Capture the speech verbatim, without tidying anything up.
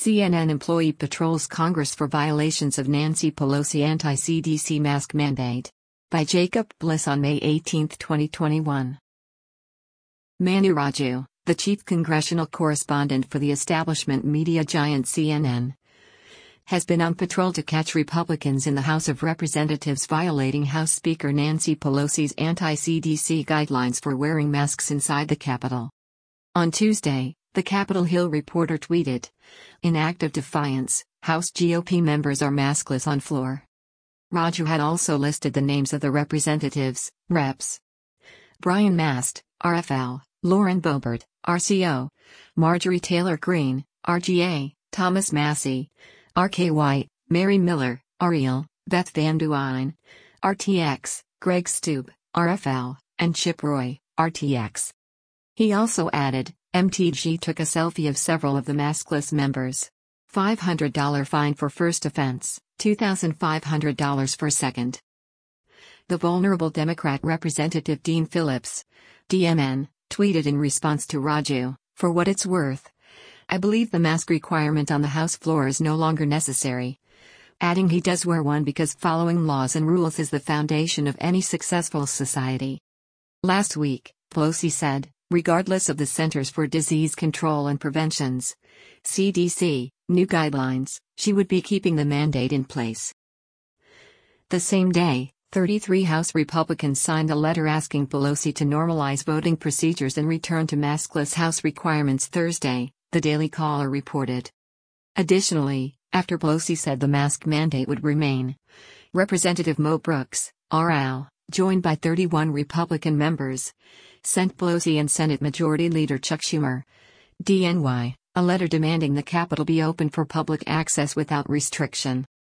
C N N employee patrols Congress for violations of Nancy Pelosi anti-C D C mask mandate. By Jacob Bliss on May eighteenth, twenty twenty-one. Manu Raju, the chief congressional correspondent for the establishment media giant C N N, has been on patrol to catch Republicans in the House of Representatives violating House Speaker Nancy Pelosi's anti-C D C guidelines for wearing masks inside the Capitol. On Tuesday, the Capitol Hill reporter tweeted, "In act of defiance, House G O P members are maskless on floor." Raju had also listed the names of the representatives, Reps Brian Mast, R F L, Lauren Boebert, R C O, Marjorie Taylor Greene, R G A, Thomas Massie, R K White, Mary Miller, R E L, Beth Van Duyn, R T X, Greg Stube, R F L, and Chip Roy, R T X. He also added, M T G took a selfie of several of the maskless members. five hundred dollars fine for first offense, two thousand five hundred dollars for second. The vulnerable Democrat Representative Dean Phillips, D M N, tweeted in response to Raju, "For what it's worth, I believe the mask requirement on the House floor is no longer necessary," adding he does wear one because following laws and rules is the foundation of any successful society. Last week, Pelosi said, regardless of the Centers for Disease Control and Prevention's C D C new guidelines, she would be keeping the mandate in place. The same day, thirty-three House Republicans signed a letter asking Pelosi to normalize voting procedures and return to maskless House requirements Thursday, the Daily Caller reported. Additionally, after Pelosi said the mask mandate would remain, Representative Mo Brooks, R L, joined by thirty-one Republican members, sent Pelosi and Senate Majority Leader Chuck Schumer, D N Y, a letter demanding the Capitol be open for public access without restriction.